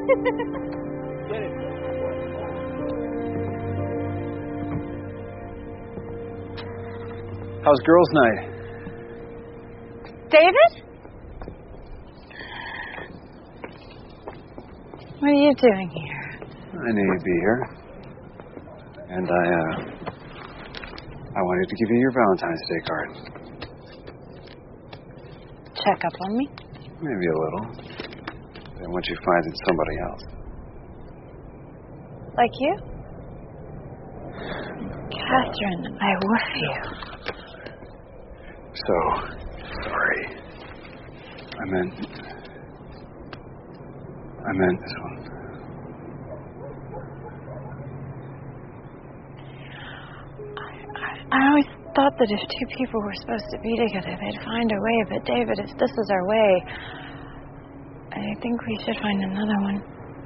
Get it. How's girls' night? David? What are you doing here? I knew you'd be here. And I wanted to give you your Valentine's Day card. Check up on me? Maybe a little. Then once you find it's somebody else. Like you? Catherine, I woof you. So, sorry. I meant this one. I always thought that if two people were supposed to be together, they'd find a way. But David, if this is our way, I think we should find another one.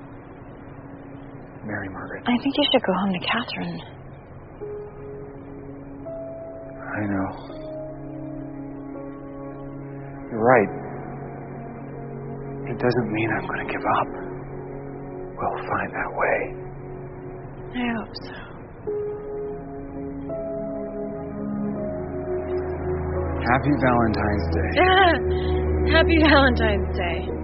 Mary Margaret. I think you should go home to Catherine. I know. You're right. It doesn't mean I'm going to give up. We'll find that way. I hope so. Happy Valentine's Day. Happy Valentine's Day.